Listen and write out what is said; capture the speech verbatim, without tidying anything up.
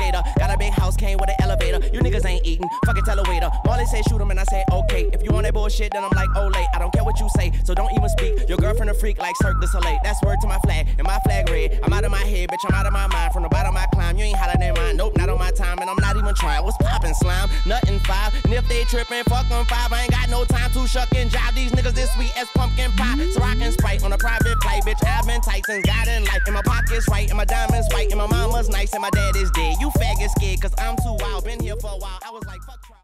skater. Got a big house, came with an elevator. You niggas ain't eating, fucking tell a waiter. Marley said shoot him and I said okay. If you want that bullshit, then I'm like, oh late. I don't care what you say, so don't even speak. Your girlfriend a freak like Cirque du Soleil. That's word to my flag, and my flag red. I'm out of my head, bitch, I'm out of my mind. From the bottom I climb, you ain't hotter than mine. Nope, not on my time, and I'm not even trying. What's poppin', slime? Nothing five. And if they trippin', fuck them five. I ain't got no time to shuck and jive. These niggas this sweet as pumpkin pie. So rockin' Sprite on a private flight, bitch. I've been tight since God in life. And my pocket's right, and my diamonds white, and my mama's nice, and my dad is dead. You faggot scared, cause I'm too wild. Been here for a while. I was like, fuck.